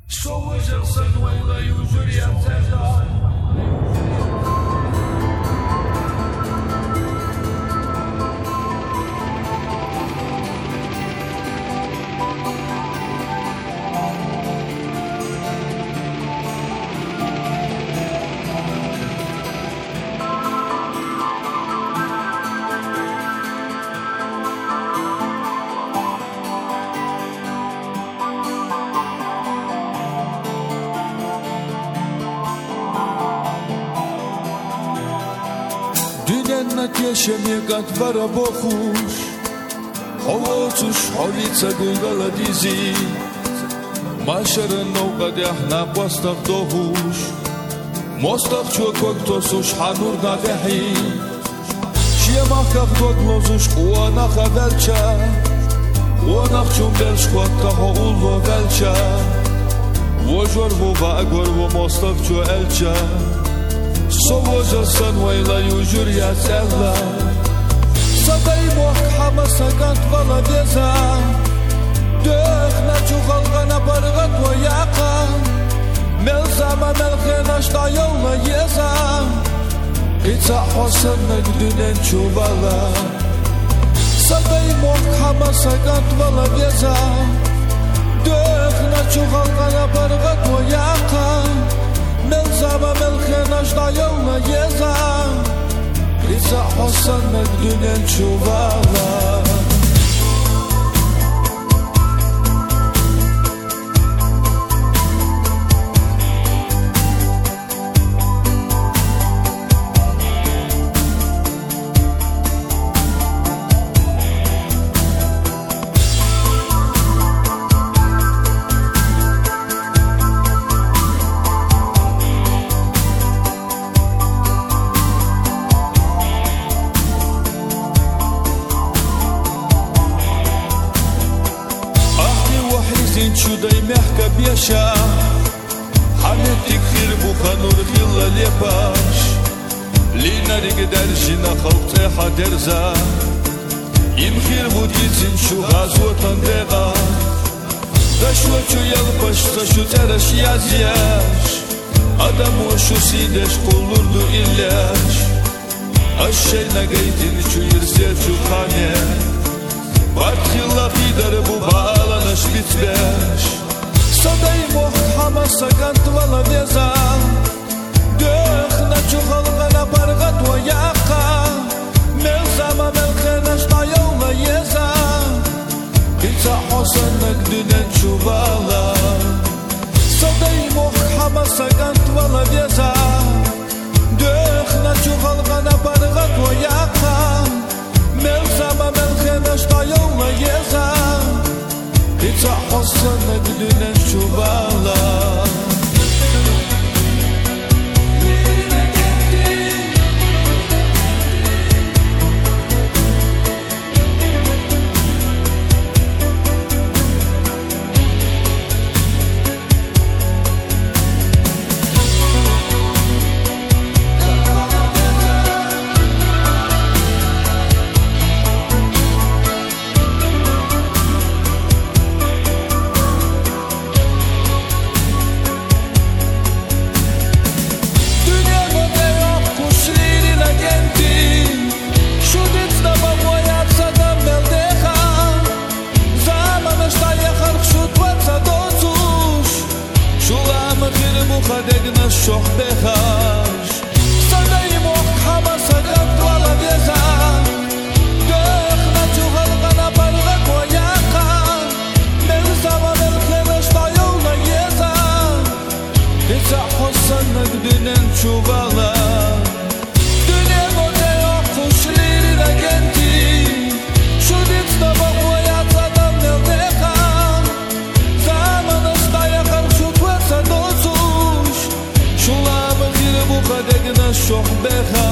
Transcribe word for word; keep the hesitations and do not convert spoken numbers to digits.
Шемегат барабохуш, холоцуш холица гуйгала дизи, машара новгадях на постах дохуш, мостах чуакоктосуш ханур надехи, шиямахкав гоглозуш уанаха велча, уанах чумбелш хваттаха улво велча, вожорву ваагорву мостах чу элча, Sovoja sanwayla yujur ya zella Saday moq hamasa gant vala veza Dökhna çuhalgana bargat wa yaqa Melzama melkhena shta yawla yeza Qitsa hosanna gdunen chuvala Saday moq hamasa gant vala veza Dökhna çuhalgana bargat wa yaqa Melzama melkhena shta yawla yeza Qitsa hosanna gdunen chuvala Чудай мягко беша Хаметик хир буханур хилла лепаш Линариг дәржина халқы хадерза Им хир будгизин шу газуатан деға Дашуа чу ялпаш сашу тераш язяш Адаму шу сидеш кулурду илляш Ашшайна гайдин чу ирсе чу хане Батхилла фидар бу балана шпицбеш Saday moq hamasa gant vala veza Dökhna çuhalgana bargat wa yaqa Melzama melkhena shta yawla yeza Qitsa hosanna gdunen chuvala Saday moq hamasa gant vala veza Dökhna çuhalgana bargat wa yaqa Melzama melkhena shta yawla yeza Qitsa hosanna gdunen chuvala Khadegna shoh bekhash Saday moq hamasa gant vala veza Dökhna çuhalgana bargat wa yaqa Melzama melkhena shta yawla yeza Qitsa hosanna gdunen chuvala Dünen ode yok khushlirin agenti Shudit stava qoyat adam meldeqa Zamana shta yaqar shut wetsa dozu Shulama khir bu khadegna shoh bekha